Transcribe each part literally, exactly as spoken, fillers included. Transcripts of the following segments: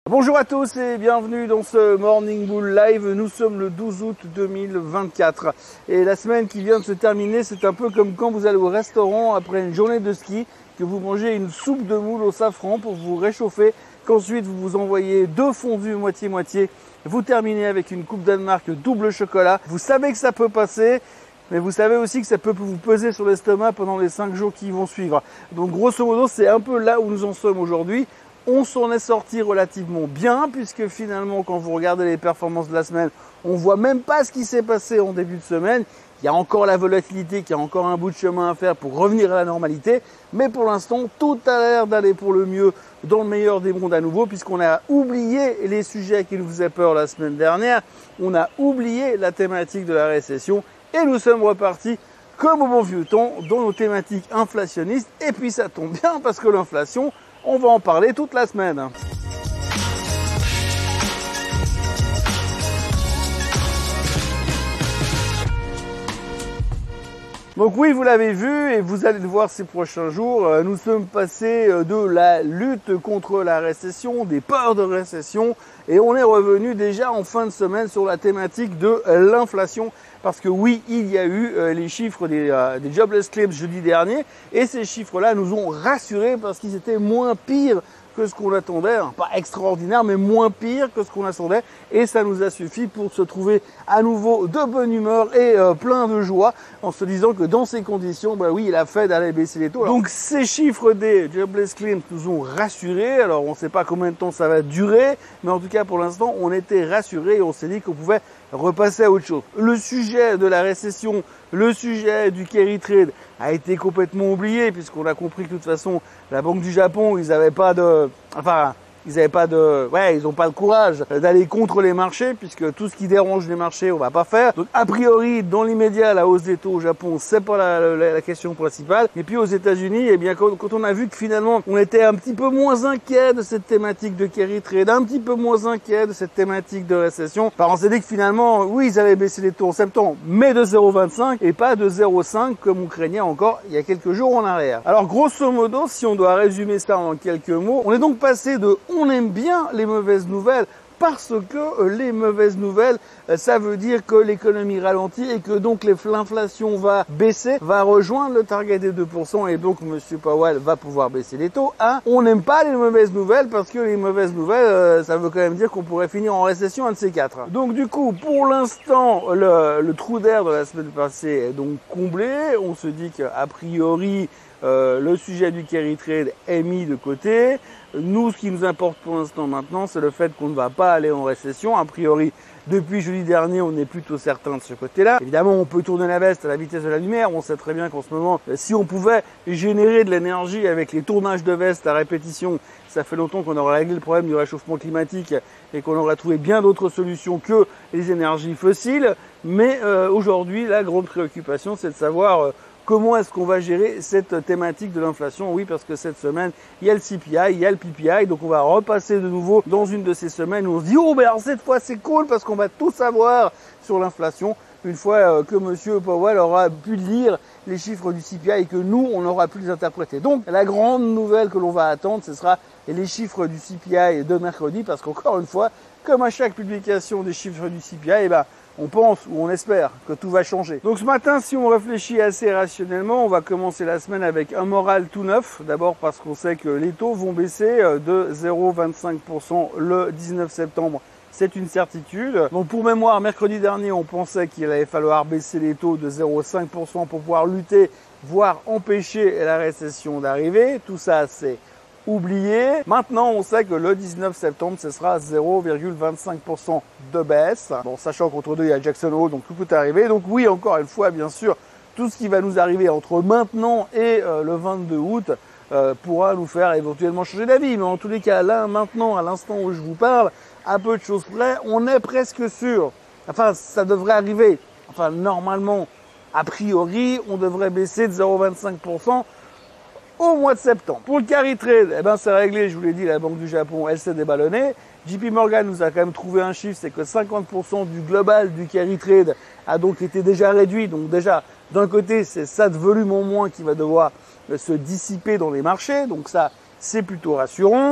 Bonjour à tous et bienvenue dans ce Morning Bull Live. Nous sommes le douze août deux mille vingt-quatre et la semaine qui vient de se terminer, c'est un peu comme quand vous allez au restaurant après une journée de ski, que vous mangez une soupe de moule au safran pour vous réchauffer, qu'ensuite vous vous envoyez deux fondus moitié-moitié, vous terminez avec une coupe Danemark double chocolat. Vous savez que ça peut passer, mais vous savez aussi que ça peut vous peser sur l'estomac pendant les cinq jours qui vont suivre. Donc grosso modo, c'est un peu là où nous en sommes aujourd'hui. On s'en est sorti relativement bien puisque finalement, quand vous regardez les performances de la semaine, on voit même pas ce qui s'est passé en début de semaine. Il y a encore la volatilité, qui a encore un bout de chemin à faire pour revenir à la normalité. Mais pour l'instant, tout a l'air d'aller pour le mieux dans le meilleur des mondes à nouveau, puisqu'on a oublié les sujets qui nous faisaient peur la semaine dernière. On a oublié la thématique de la récession et nous sommes repartis comme au bon vieux temps dans nos thématiques inflationnistes. Et puis ça tombe bien parce que l'inflation, on va en parler toute la semaine. Donc oui, vous l'avez vu et vous allez le voir ces prochains jours, nous sommes passés de la lutte contre la récession, des peurs de récession, et on est revenu déjà en fin de semaine sur la thématique de l'inflation. Parce que oui, il y a eu euh, les chiffres des, euh, des jobless claims jeudi dernier, et ces chiffres-là nous ont rassurés parce qu'ils étaient moins pires que ce qu'on attendait, hein, pas extraordinaire, mais moins pire que ce qu'on attendait, et ça nous a suffi pour se trouver à nouveau de bonne humeur et euh, plein de joie, en se disant que dans ces conditions, bah oui, la Fed allait baisser les taux. Alors, donc ces chiffres des jobless claims nous ont rassurés. Alors on ne sait pas combien de temps ça va durer, mais en tout cas pour l'instant, on était rassurés et on s'est dit qu'on pouvait repasser à autre chose. Le sujet de la récession, le sujet du carry trade a été complètement oublié puisqu'on a compris que de toute façon, la Banque du Japon, ils n'avaient pas de... Enfin, ils n'avaient pas de... Ouais, ils n'ont pas le courage d'aller contre les marchés puisque tout ce qui dérange les marchés, on va pas faire. Donc, a priori, dans l'immédiat, la hausse des taux au Japon, c'est pas la, la, la question principale. Et puis aux États-Unis, eh bien, quand, quand on a vu que finalement, on était un petit peu moins inquiet de cette thématique de carry trade, un petit peu moins inquiet de cette thématique de récession, enfin, on s'est dit que finalement, oui, ils avaient baissé les taux en septembre, mais de zéro virgule vingt-cinq et pas de zéro virgule cinq comme on craignait encore il y a quelques jours en arrière. Alors, grosso modo, si on doit résumer ça en quelques mots, on est donc passé de on aime bien les mauvaises nouvelles parce que les mauvaises nouvelles, ça veut dire que l'économie ralentit et que donc l'inflation va baisser, va rejoindre le target des deux pour cent et donc M. Powell va pouvoir baisser les taux. Hein, on n'aime pas les mauvaises nouvelles parce que les mauvaises nouvelles, ça veut quand même dire qu'on pourrait finir en récession, un de ces quatre. Donc du coup, pour l'instant, le, le trou d'air de la semaine passée est donc comblé. On se dit qu'a priori, Euh, le sujet du carry trade est mis de côté. Nous, ce qui nous importe pour l'instant maintenant, c'est le fait qu'on ne va pas aller en récession. A priori, depuis jeudi dernier, on est plutôt certain de ce côté-là. Évidemment, on peut tourner la veste à la vitesse de la lumière. On sait très bien qu'en ce moment, si on pouvait générer de l'énergie avec les tournages de veste à répétition, ça fait longtemps qu'on aurait réglé le problème du réchauffement climatique et qu'on aurait trouvé bien d'autres solutions que les énergies fossiles. Mais euh, aujourd'hui, la grande préoccupation, c'est de savoir euh, comment est-ce qu'on va gérer cette thématique de l'inflation? Oui, parce que cette semaine, il y a le C P I, il y a le P P I, donc on va repasser de nouveau dans une de ces semaines où on se dit « Oh, ben alors cette fois, c'est cool parce qu'on va tout savoir sur l'inflation » une fois que M. Powell aura pu lire les chiffres du C P I et que nous, on aura pu les interpréter. Donc, la grande nouvelle que l'on va attendre, ce sera les chiffres du C P I de mercredi parce qu'encore une fois, comme à chaque publication des chiffres du C P I, eh ben, on pense ou on espère que tout va changer. Donc ce matin, si on réfléchit assez rationnellement, on va commencer la semaine avec un moral tout neuf. D'abord parce qu'on sait que les taux vont baisser de zéro virgule vingt-cinq pour cent le dix-neuf septembre. C'est une certitude. Donc pour mémoire, mercredi dernier, on pensait qu'il allait falloir baisser les taux de zéro virgule cinq pour cent pour pouvoir lutter, voire empêcher la récession d'arriver. Tout ça, c'est oublié. Maintenant, on sait que le dix-neuf septembre, ce sera zéro virgule vingt-cinq pour cent de baisse. Bon, sachant qu'entre deux, il y a Jackson Hole, donc tout peut arriver. Donc oui, encore une fois, bien sûr, tout ce qui va nous arriver entre maintenant et euh, le vingt-deux août euh, pourra nous faire éventuellement changer d'avis. Mais en tous les cas, là, maintenant, à l'instant où je vous parle, à peu de choses près, on est presque sûr. Enfin, ça devrait arriver. Enfin, normalement, a priori, on devrait baisser de zéro virgule vingt-cinq pour cent au mois de septembre. Pour le carry trade, eh ben c'est réglé, je vous l'ai dit, la Banque du Japon, elle s'est déballonnée. J P Morgan nous a quand même trouvé un chiffre, c'est que cinquante pour cent du global du carry trade a donc été déjà réduit. Donc déjà, d'un côté, c'est ça de volume en moins qui va devoir se dissiper dans les marchés. Donc ça, c'est plutôt rassurant.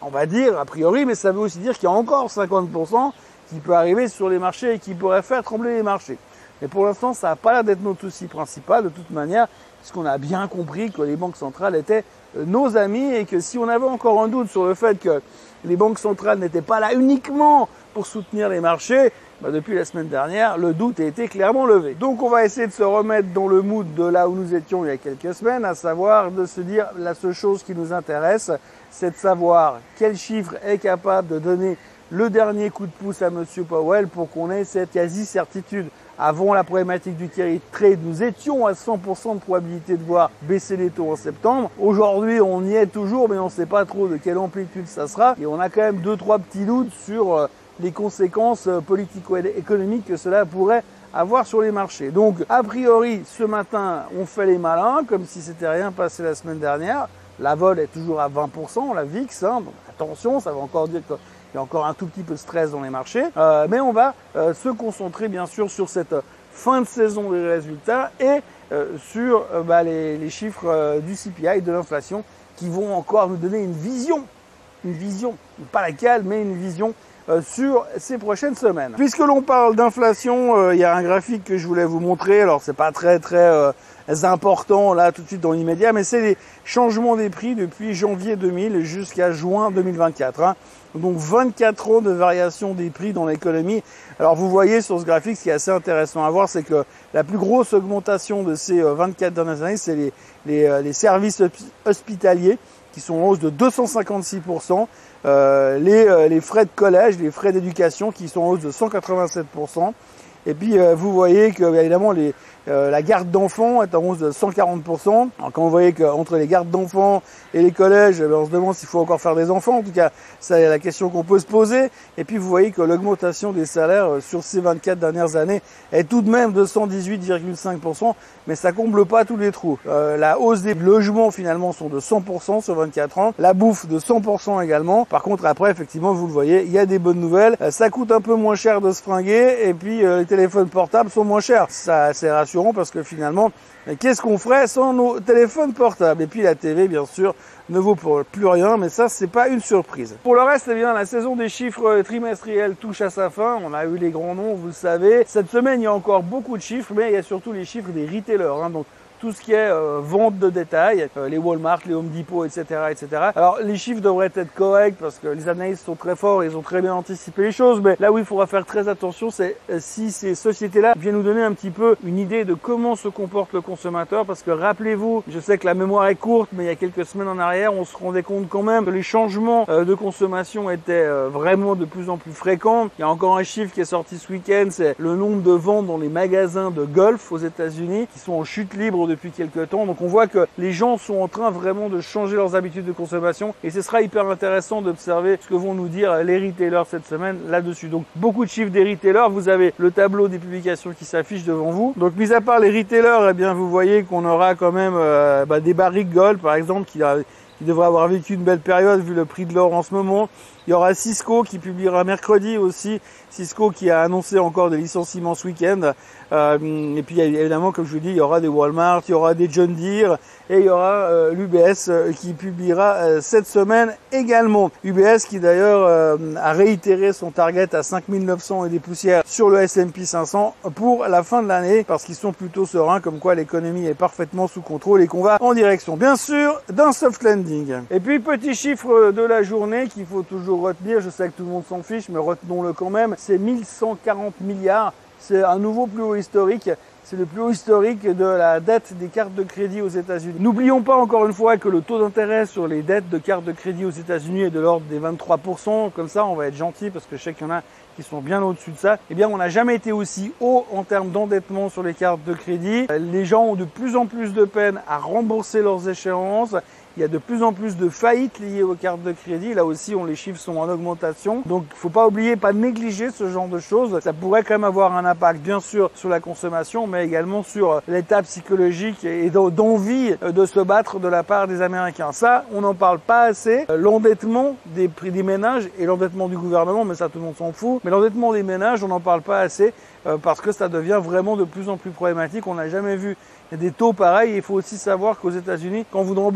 on va dire, a priori, mais ça veut aussi dire qu'il y a encore cinquante pour cent qui peut arriver sur les marchés et qui pourrait faire trembler les marchés. Mais pour l'instant, ça n'a pas l'air d'être notre souci principal, de toute manière, puisqu'on a bien compris que les banques centrales étaient nos amis et que si on avait encore un doute sur le fait que les banques centrales n'étaient pas là uniquement pour soutenir les marchés, bah depuis la semaine dernière, le doute a été clairement levé. Donc on va essayer de se remettre dans le mood de là où nous étions il y a quelques semaines, à savoir de se dire la seule chose qui nous intéresse, c'est de savoir quel chiffre est capable de donner le dernier coup de pouce à M. Powell pour qu'on ait cette quasi-certitude. Avant la problématique du carry trade, nous étions à cent pour cent de probabilité de voir baisser les taux en septembre. Aujourd'hui, on y est toujours, mais on ne sait pas trop de quelle amplitude ça sera. Et on a quand même deux, trois petits doutes sur les conséquences politico-économiques que cela pourrait avoir sur les marchés. Donc, a priori, ce matin, on fait les malins, comme si c'était rien passé la semaine dernière. La vol est toujours à vingt pour cent, la V I X. Hein. Donc, attention, ça veut encore dire que il y a encore un tout petit peu de stress dans les marchés, euh, mais on va euh, se concentrer bien sûr sur cette fin de saison des résultats et euh, sur euh, bah, les, les chiffres euh, du C P I, de l'inflation, qui vont encore nous donner une vision, une vision, pas laquelle, mais une vision euh, sur ces prochaines semaines. Puisque l'on parle d'inflation, euh, il y a un graphique que je voulais vous montrer, alors c'est pas très très euh, important là tout de suite dans l'immédiat, mais c'est les changements des prix depuis janvier deux mille jusqu'à juin deux mille vingt-quatre. Hein. Donc vingt-quatre ans de variation des prix dans l'économie. Alors vous voyez sur ce graphique, ce qui est assez intéressant à voir, c'est que la plus grosse augmentation de ces vingt-quatre dernières années, c'est les, les, les services hospitaliers qui sont en hausse de deux cent cinquante-six pour cent. Euh, les, les frais de collège, les frais d'éducation qui sont en hausse de cent quatre-vingt-sept pour cent. Et puis euh, vous voyez que évidemment les, euh, la garde d'enfants est en hausse de cent quarante pour cent. Alors quand vous voyez qu'entre les gardes d'enfants et les collèges, eh bien, on se demande s'il faut encore faire des enfants. En tout cas, c'est la question qu'on peut se poser. Et puis vous voyez que l'augmentation des salaires euh, sur ces vingt-quatre dernières années est tout de même de cent dix-huit virgule cinq pour cent, mais ça comble pas tous les trous. Euh, la hausse des logements finalement sont de cent pour cent sur vingt-quatre ans, la bouffe de cent pour cent également. Par contre après effectivement vous le voyez, il y a des bonnes nouvelles. Euh, ça coûte un peu moins cher de se fringuer et puis euh, les téléphones portables sont moins chers. Ça c'est rassurant parce que finalement, qu'est-ce qu'on ferait sans nos téléphones portables? Et puis la T V bien sûr ne vaut plus rien, mais ça c'est pas une surprise. Pour le reste, eh bien la saison des chiffres trimestriels touche à sa fin. On a eu les grands noms, vous le savez. Cette semaine, il y a encore beaucoup de chiffres, mais il y a surtout les chiffres des retailers. Hein, donc tout ce qui est euh, vente de détail, euh, les Walmart, les Home Depot, et cetera, et cetera. Alors les chiffres devraient être corrects parce que les analystes sont très forts, ils ont très bien anticipé les choses. Mais là où il faudra faire très attention, c'est euh, si ces sociétés-là viennent nous donner un petit peu une idée de comment se comporte le consommateur. Parce que rappelez-vous, je sais que la mémoire est courte, mais il y a quelques semaines en arrière, on se rendait compte quand même que les changements euh, de consommation étaient euh, vraiment de plus en plus fréquents. Il y a encore un chiffre qui est sorti ce week-end, c'est le nombre de ventes dans les magasins de golf aux États-Unis qui sont en chute libre depuis quelques temps. Donc on voit que les gens sont en train vraiment de changer leurs habitudes de consommation et ce sera hyper intéressant d'observer ce que vont nous dire les retailers cette semaine là-dessus. Donc beaucoup de chiffres des retailers, vous avez le tableau des publications qui s'affiche devant vous. Donc mis à part les retailers, eh bien vous voyez qu'on aura quand même euh, bah, des Barrick Gold par exemple qui, a, qui devrait avoir vécu une belle période vu le prix de l'or en ce moment. Il y aura Cisco qui publiera mercredi aussi. Cisco qui a annoncé encore des licenciements ce week-end. Euh, et puis évidemment, comme je vous dis, il y aura des Walmart, il y aura des John Deere et il y aura euh, l'U B S euh, qui publiera euh, cette semaine également. U B S qui d'ailleurs euh, a réitéré son target à cinq mille neuf cents et des poussières sur le S and P cinq cents pour la fin de l'année parce qu'ils sont plutôt sereins comme quoi l'économie est parfaitement sous contrôle et qu'on va en direction bien sûr d'un soft landing. Et puis petit chiffre de la journée qu'il faut toujours retenir, je sais que tout le monde s'en fiche mais retenons-le quand même, c'est mille cent quarante milliards, c'est un nouveau plus haut historique. C'est le plus haut historique de la dette des cartes de crédit aux États-Unis. N'oublions pas encore une fois que le taux d'intérêt sur les dettes de cartes de crédit aux États-Unis est de l'ordre des vingt-trois pour cent. Comme ça, on va être gentil parce que je sais qu'il y en a qui sont bien au-dessus de ça. Eh bien, on n'a jamais été aussi haut en termes d'endettement sur les cartes de crédit. Les gens ont de plus en plus de peine à rembourser leurs échéances. Il y a de plus en plus de faillites liées aux cartes de crédit. Là aussi, on, les chiffres sont en augmentation. Donc, il ne faut pas oublier, pas négliger ce genre de choses. Ça pourrait quand même avoir un impact, bien sûr, sur la consommation, mais également sur l'état psychologique et d'envie de se battre de la part des Américains. Ça, on n'en parle pas assez. L'endettement des prix des ménages et l'endettement du gouvernement, mais ça, tout le monde s'en fout. Mais l'endettement des ménages, on n'en parle pas assez parce que ça devient vraiment de plus en plus problématique. On n'a jamais vu des taux pareils. Il faut aussi savoir qu'aux États-Unis, quand vous ne remboursez plus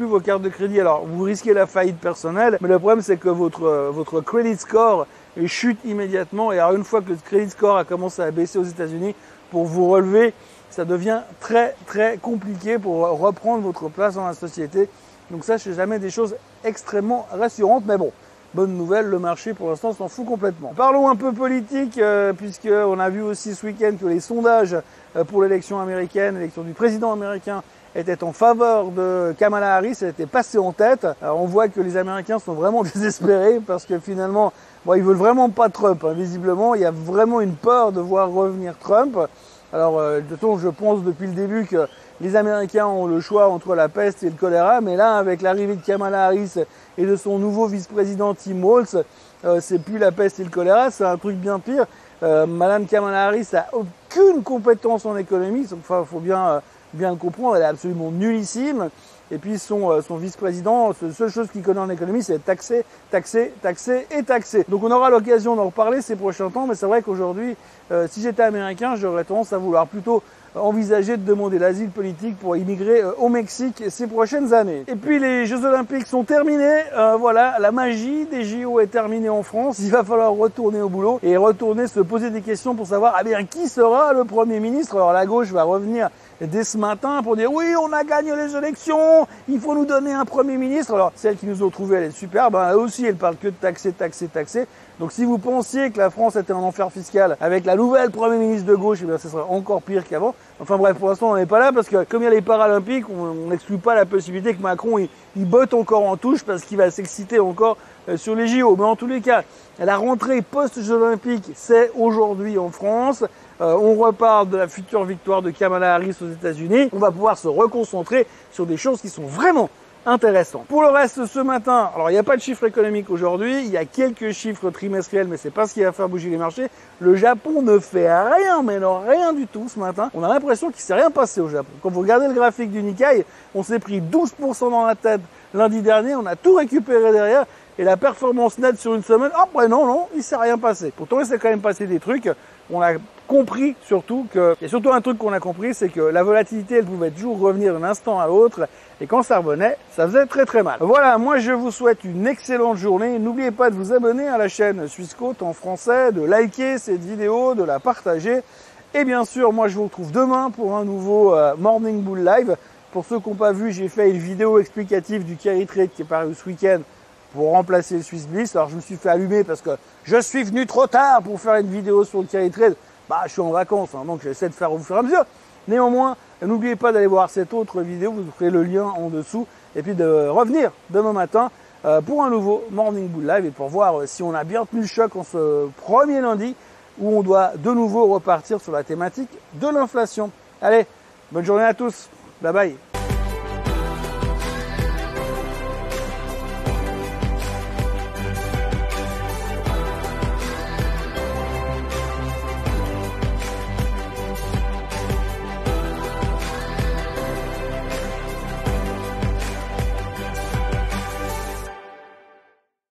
vos cartes de crédit. Alors, vous risquez la faillite personnelle, mais le problème, c'est que votre, euh, votre credit score chute immédiatement. Et alors, une fois que le credit score a commencé à baisser aux États-Unis, pour vous relever, ça devient très, très compliqué pour reprendre votre place dans la société. Donc ça, c'est jamais des choses extrêmement rassurantes, mais bon. Bonne nouvelle, le marché pour l'instant s'en fout complètement. Parlons un peu politique, euh, puisqu'on a vu aussi ce week-end que les sondages euh, pour l'élection américaine, l'élection du président américain, étaient en faveur de Kamala Harris, elle était passée en tête. Alors on voit que les Américains sont vraiment désespérés parce que finalement, bon, ils veulent vraiment pas Trump, hein, visiblement. Il y a vraiment une peur de voir revenir Trump. Alors euh, de toute façon, je pense depuis le début que les Américains ont le choix entre la peste et le choléra, mais là, avec l'arrivée de Kamala Harris et de son nouveau vice-président Tim Walz, euh, c'est plus la peste et le choléra, c'est un truc bien pire. Euh, Madame Kamala Harris a aucune compétence en économie, donc il faut bien, euh, bien le comprendre, elle est absolument nullissime. Et puis son, euh, son vice-président, la seule chose qu'il connaît en économie, c'est taxer, taxer, taxer et taxer. Donc on aura l'occasion d'en reparler ces prochains temps, mais c'est vrai qu'aujourd'hui, euh, si j'étais américain, j'aurais tendance à vouloir plutôt envisager de demander l'asile politique pour immigrer au Mexique ces prochaines années. Et puis les Jeux Olympiques sont terminés, euh, voilà, la magie des J O est terminée en France, il va falloir retourner au boulot et retourner se poser des questions pour savoir ah bien, qui sera le Premier ministre. Alors la gauche va revenir dès ce matin pour dire oui, on a gagné les élections, il faut nous donner un Premier ministre. Alors celle qui nous a trouvée, elle est superbe, hein, elle aussi elle parle que de taxer, taxer, taxer. Donc si vous pensiez que la France était un enfer fiscal avec la nouvelle Premier ministre de gauche, eh bien ce serait encore pire qu'avant. Enfin bref, pour l'instant on n'est pas là parce que comme il y a les Paralympiques, on n'exclut pas la possibilité que Macron il, il botte encore en touche parce qu'il va s'exciter encore euh, sur les J O. Mais en tous les cas, la rentrée post-Jeux Olympiques, c'est aujourd'hui en France. Euh, on reparle de la future victoire de Kamala Harris aux États-Unis. On va pouvoir se reconcentrer sur des choses qui sont vraiment intéressant. Pour le reste, ce matin, alors il n'y a pas de chiffres économiques aujourd'hui, il y a quelques chiffres trimestriels, mais c'est pas ce qui va faire bouger les marchés. Le Japon ne fait rien, mais non, rien du tout ce matin. On a l'impression qu'il ne s'est rien passé au Japon. Quand vous regardez le graphique du Nikkei, on s'est pris douze pour cent dans la tête lundi dernier, on a tout récupéré derrière, et la performance nette sur une semaine, après non, non, il ne s'est rien passé. Pourtant, il s'est quand même passé des trucs. On a compris surtout que, il y a surtout un truc qu'on a compris, c'est que la volatilité, elle pouvait toujours revenir d'un instant à l'autre, et quand ça revenait, ça faisait très très mal. Voilà, moi je vous souhaite une excellente journée. N'oubliez pas de vous abonner à la chaîne Swissquote en français, de liker cette vidéo, de la partager. Et bien sûr, moi je vous retrouve demain pour un nouveau euh, Morning Bull Live. Pour ceux qui n'ont pas vu, j'ai fait une vidéo explicative du carry trade qui est paru ce week-end pour remplacer le Swiss Bliss. Alors je me suis fait allumer parce que je suis venu trop tard pour faire une vidéo sur le carry trade. Bah je suis en vacances, hein, donc j'essaie de faire au fur et à mesure. Néanmoins, n'oubliez pas d'aller voir cette autre vidéo, vous ferez le lien en dessous, et puis de revenir demain matin euh, pour un nouveau Morning Bull Live et pour voir euh, si on a bien tenu le choc en ce premier lundi où on doit de nouveau repartir sur la thématique de l'inflation. Allez, bonne journée à tous, bye bye.